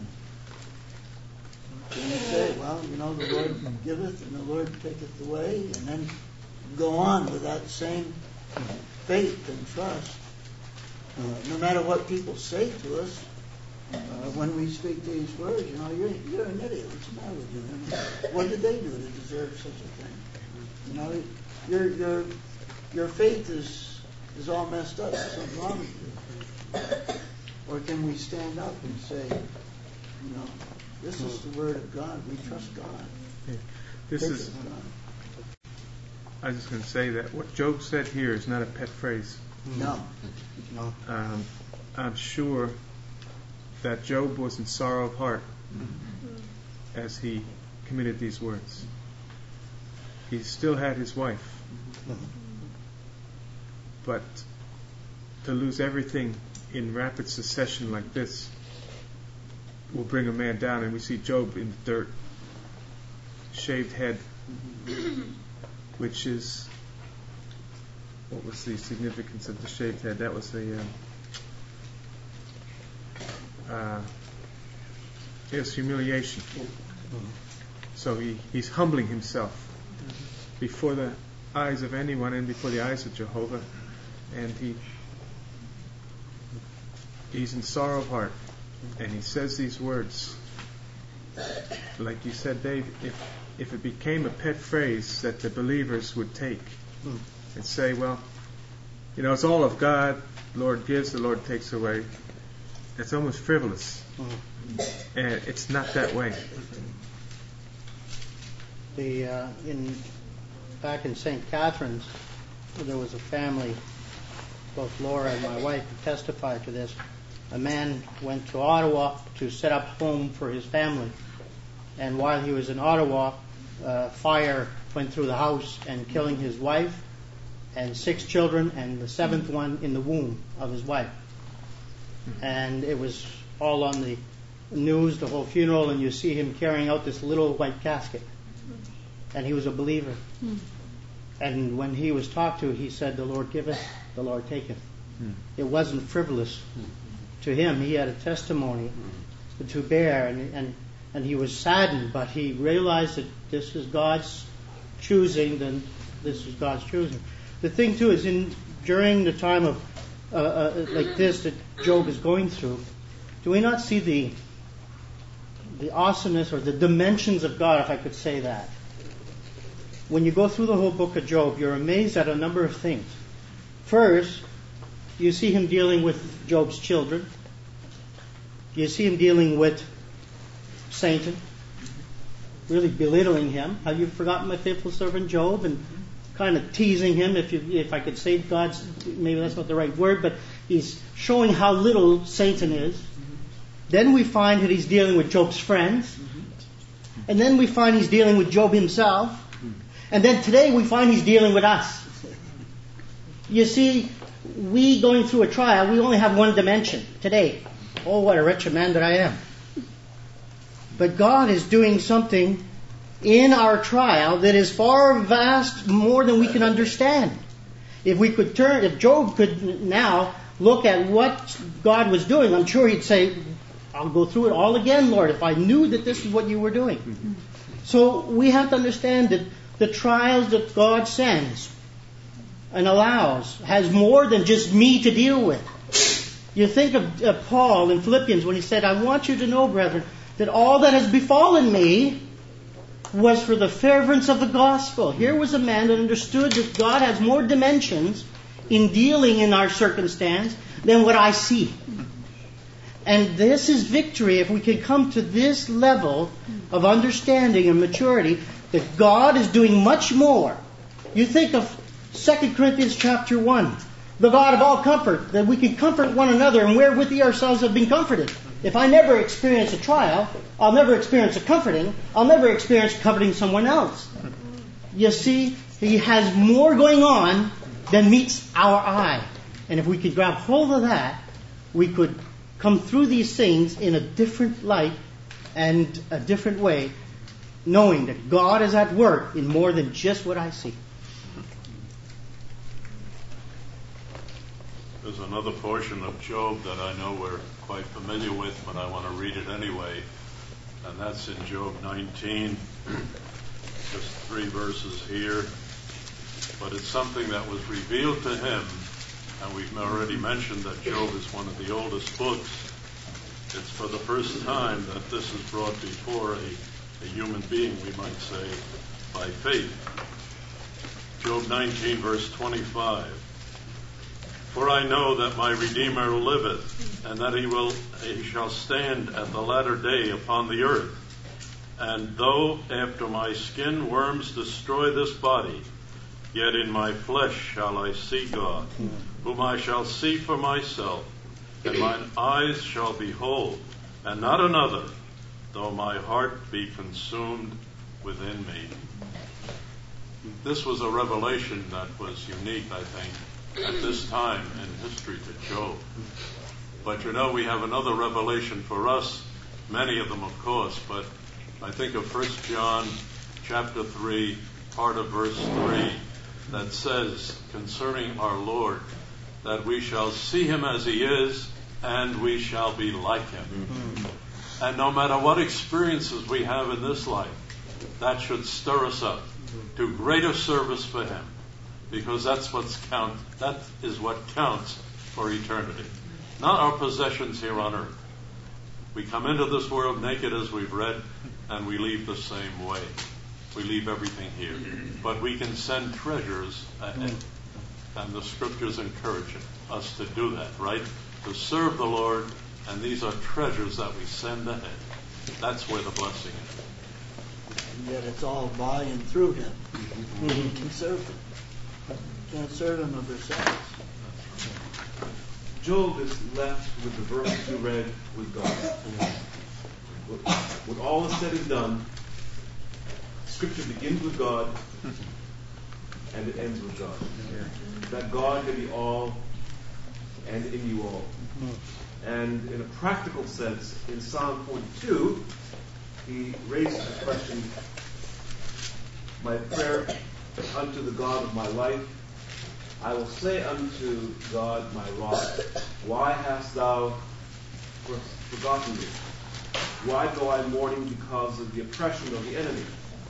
can you say, well, you know, the Lord giveth and the Lord taketh away, and then go on with that same faith and trust. Uh, no matter what people say to us, uh, when we speak these words, you know, you're, you're an idiot. What's the matter with you? I mean, what did they do to deserve such a thing? You know, your your your faith is is all messed up. There's something wrong with you. Or can we stand up and say, you know, this is the word of God. We trust God. Yeah. This Take is. it, God. I was just going to say that what Job said here is not a pet phrase. No, no. Um, I'm sure that Job was in sorrow of heart as he committed these words. He still had his wife, but to lose everything in rapid succession like this will bring a man down. And we see Job in the dirt, shaved head, which is, what was the significance of the shaved head? That was a, uh, uh, it was humiliation. So he, he's humbling himself before the eyes of anyone and before the eyes of Jehovah, and he he's in sorrow of heart, and he says these words. Like you said, Dave, if if it became a pet phrase that the believers would take and say, well, you know, it's all of God. The Lord gives, the Lord takes away. It's almost frivolous, and it's not that way. The uh, in back in Saint Catharines, there was a family, both Laura and my wife, who testified to this. A man went to Ottawa to set up home for his family, and while he was in Ottawa, uh, fire went through the house and killing his wife and six children, and the seventh one in the womb of his wife. And it was all on the news, the whole funeral, and you see him carrying out this little white casket. And he was a believer. Mm. And when he was talked to, he said, the Lord giveth, the Lord taketh. Mm. It wasn't frivolous. Mm. To him, he had a testimony mm. to bear, and, and and he was saddened, but he realized that this is God's choosing, then this is God's choosing. The thing, too, is in during the time of uh, uh, like this that Job is going through, do we not see the the awesomeness or the dimensions of God, if I could say that? When you go through the whole book of Job, you're amazed at a number of things. First, you see him dealing with Job's children. You see him dealing with Satan, really belittling him. Have you forgotten my faithful servant Job? And kind of teasing him, if you, if I could say God's, maybe that's not the right word, but he's showing how little Satan is. Then we find that he's dealing with Job's friends. And then we find he's dealing with Job himself. And then today we find he's dealing with us. You see, we going through a trial, we only have one dimension today. Oh, what a wretched man that I am. But God is doing something in our trial that is far vast, more than we can understand. If we could turn, if Job could now look at what God was doing, I'm sure he'd say, I'll go through it all again, Lord, if I knew that this is what you were doing. Mm-hmm. So we have to understand that the trials that God sends and allows has more than just me to deal with. You think of uh, Paul in Philippians when he said, I want you to know, brethren, that all that has befallen me was for the furtherance of the gospel. Here was a man that understood that God has more dimensions in dealing in our circumstance than what I see. And this is victory if we can come to this level of understanding and maturity that God is doing much more. You think of Second Corinthians chapter one, the God of all comfort, that we can comfort one another and wherewith we ourselves have been comforted. If I never experience a trial, I'll never experience a comforting, I'll never experience comforting someone else. You see, He has more going on than meets our eye. And if we could grab hold of that, we could come through these things in a different light and a different way, knowing that God is at work in more than just what I see. There's another portion of Job that I know we're quite familiar with, but I want to read it anyway. And that's in Job nineteen, just three verses here. But it's something that was revealed to him, and we've already mentioned that Job is one of the oldest books. It's for the first time that this is brought before a, a human being, we might say, by faith. Job nineteen, verse twenty-five. For I know that my Redeemer liveth, and that he will he shall stand at the latter day upon the earth. And though after my skin worms destroy this body, yet in my flesh shall I see God, whom I shall see for myself, and mine eyes shall behold, and not another, though my heart be consumed within me. This was a revelation that was unique, I think, at this time in history to Job. But you know, we have another revelation for us, many of them of course, but I think of First John chapter three, part of verse three, that says concerning our Lord that we shall see him as he is and we shall be like him. Mm-hmm. And no matter what experiences we have in this life, that should stir us up to greater service for him, because that's what's count. That is what counts for eternity, not our possessions here on earth. We come into this world naked, as we've read, and we leave the same way. We leave everything here, but we can send treasures ahead, and the Scriptures encourage us to do that, right? To serve the Lord, and these are treasures that we send ahead. That's where the blessing is. And yet it's all by and through him. Mm-hmm. We can serve him. We can't serve him of ourselves. Job is left with the verses you read with God. When all is said and done, Scripture begins with God and it ends with God. That God can be all and in you all. And in a practical sense, in Psalm forty-two, he raises the question, my prayer unto the God of my life, I will say unto God my rock, why hast thou forgotten me? Why go I mourning because of the oppression of the enemy?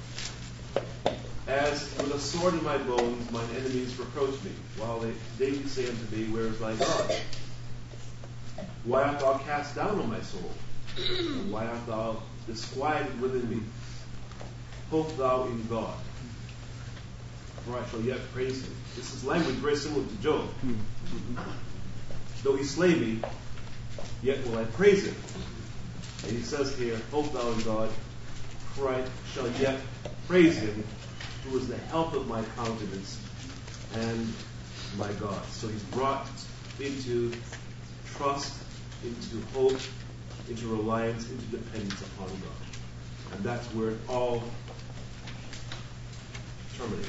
As with a sword in my bones, mine enemies reproach me, while they daily say unto me, where is thy God? Why art thou cast down, O my soul? And why art thou disquieted within me? Hope thou in God, for I shall yet praise him. This is language very similar to Job. Though he slay me, yet will I praise him. And he says here, hope thou in God, for I shall yet praise him, who is the help of my countenance and my God. So he's brought into trust, into hope, into reliance, into dependence upon God. And that's where it all terminates.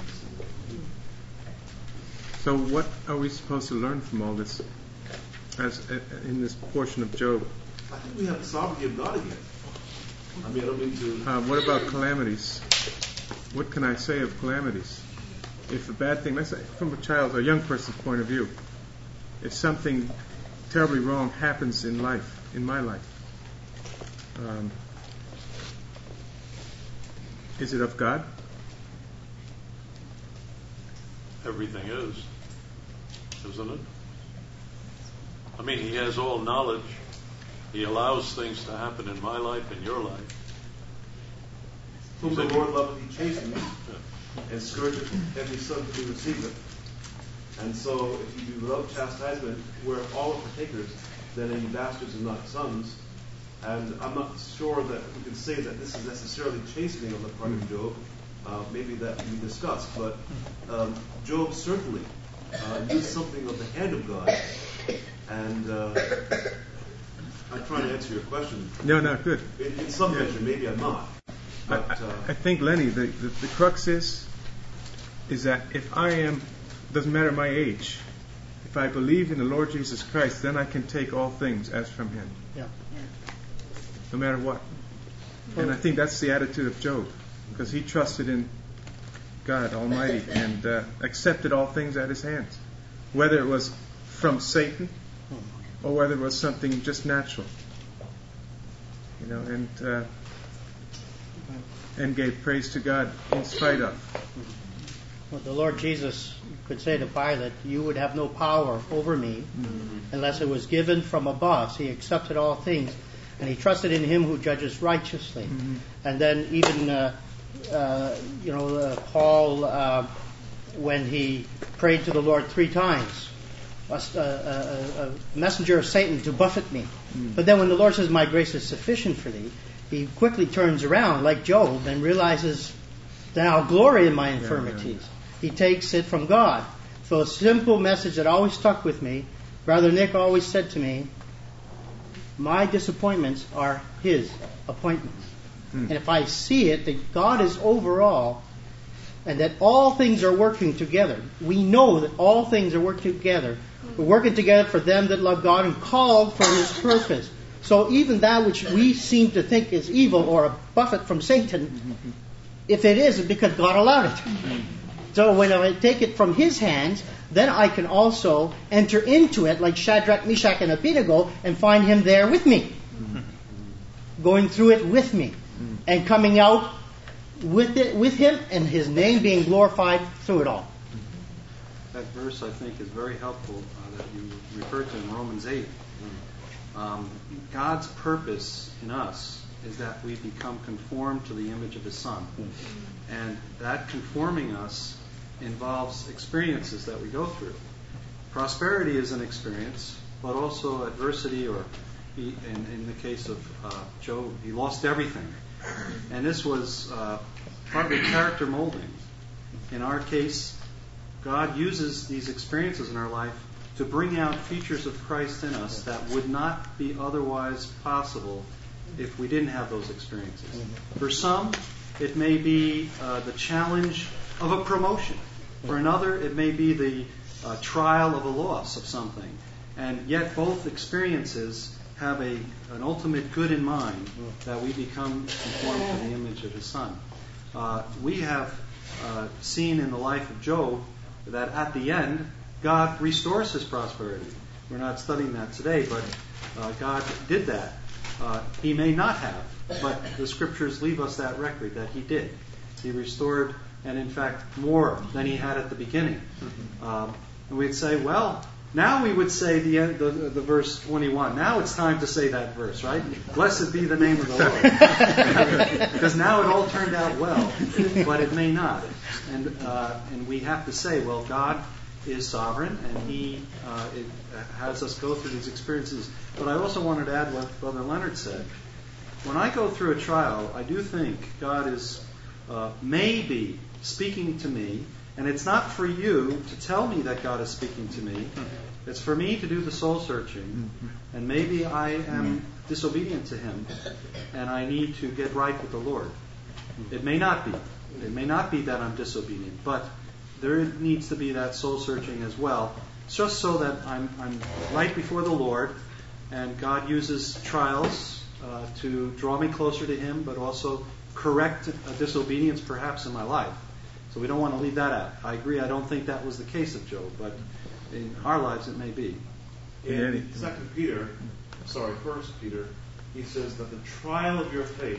So what are we supposed to learn from all this as uh, in this portion of Job? I think we have the sovereignty of God again. I mean, I don't mean to... Uh, what about calamities? What can I say of calamities? If a bad thing, let's say from a child's or young person's point of view, if something terribly wrong happens in life, in my life, um, is it of God? Everything is, isn't it? I mean, he has all knowledge. He allows things to happen in my life, in your life. Whom the Lord loveth, he chastens, and scourgeth every son who receiveth. And so, if you be without chastisement, we're all partakers, then are you bastards and not sons. And I'm not sure that we can say that this is necessarily chastening on the part of Job. Uh, maybe that can be discussed, but um, Job certainly uh, knew something of the hand of God. And uh, I'm trying to answer your question. No, no, good. In, in some yeah. measure, maybe I'm not. But, I, uh, I think, Lenny, the, the, the crux is is that if I am, doesn't matter my age, if I believe in the Lord Jesus Christ, then I can take all things as from Him. Yeah. No matter what. And I think that's the attitude of Job, because he trusted in God Almighty and uh, accepted all things at His hands, whether it was from Satan or whether it was something just natural. You know, and uh, and gave praise to God in spite of. Well, the Lord Jesus could say to Pilate, "You would have no power over me mm-hmm. unless it was given from above." So He accepted all things, and He trusted in Him who judges righteously. Mm-hmm. And then even, uh, uh, you know, uh, Paul, uh, when he prayed to the Lord three times, a, a, a messenger of Satan to buffet me. Mm-hmm. But then when the Lord says, "My grace is sufficient for thee," he quickly turns around like Job and realizes that I'll glory in my infirmities. Yeah, yeah. He takes it from God. So a simple message that always stuck with me, Brother Nick always said to me, my disappointments are His appointments. Hmm. And if I see it, that God is over all, and that all things are working together. We know that all things are working together. We're working together for them that love God and called for His purpose. So even that which we seem to think is evil or a buffet from Satan, if it is, it's because God allowed it. So when I take it from His hands, then I can also enter into it like Shadrach, Meshach, and Abednego and find Him there with me. Going through it with me. And coming out with it, with Him and His name being glorified through it all. That verse, I think, is very helpful uh, that you referred to in Romans eight. Um, God's purpose in us is that we become conformed to the image of His Son. And that conforming us involves experiences that we go through. Prosperity is an experience, but also adversity, or he, in, in the case of uh, Job, he lost everything. And this was uh, partly character molding. In our case, God uses these experiences in our life to bring out features of Christ in us that would not be otherwise possible if we didn't have those experiences. For some, it may be uh, the challenge of a promotion. For another, it may be the uh, trial of a loss of something. And yet both experiences have a, an ultimate good in mind, that we become conformed to the image of His Son. Uh, we have uh, seen in the life of Job that at the end, God restores his prosperity. We're not studying that today, but uh, God did that. Uh, he may not have, but the Scriptures leave us that record that He did. He restored, and in fact, more than he had at the beginning. Um, and we'd say, well, now we would say the, end, the the verse twenty-one. Now it's time to say that verse, right? Blessed be the name of the Lord. Because now it all turned out well, but it may not. And uh, and we have to say, well, God is sovereign, and He uh, it, has us go through these experiences. But I also wanted to add what Brother Leonard said. When I go through a trial, I do think God is uh, maybe speaking to me, and it's not for you to tell me that God is speaking to me. It's for me to do the soul searching, and maybe I am disobedient to Him, and I need to get right with the Lord. It may not be. It may not be that I'm disobedient, but there needs to be that soul searching as well, just so that I'm, I'm right before the Lord, and God uses trials uh, to draw me closer to Him, but also correct a disobedience perhaps in my life. So we don't want to leave that out. I agree, I don't think that was the case of Job, but in our lives it may be. In Second Peter, sorry, First Peter, he says that the trial of your faith,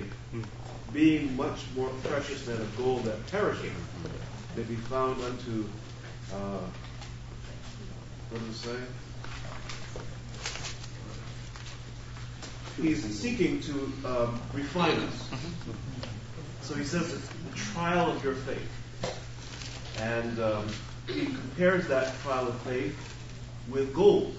being much more precious than of gold that perisheth, may be found unto, uh, what does it say? He's seeking to um, refine us. So he says it's the trial of your faith. And um, he compares that trial of faith with gold.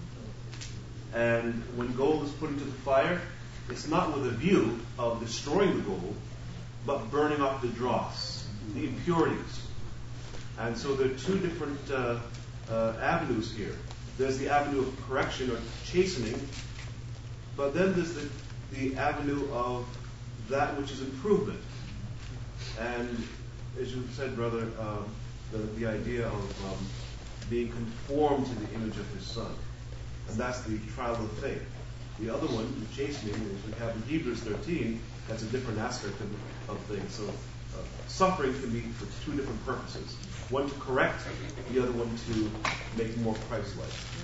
And when gold is put into the fire, it's not with a view of destroying the gold, but burning off the dross, the impurities. And so there are two different uh, uh, avenues here. There's the avenue of correction or chastening, but then there's the, the avenue of that which is improvement. And as you said, brother, uh, the, the idea of um, being conformed to the image of his Son. And that's the trial of faith. The other one, the chastening, as we have in Hebrews thirteen, that's a different aspect of, of things. So uh, suffering can be for two different purposes. One to correct, the other one to make more Christ-like.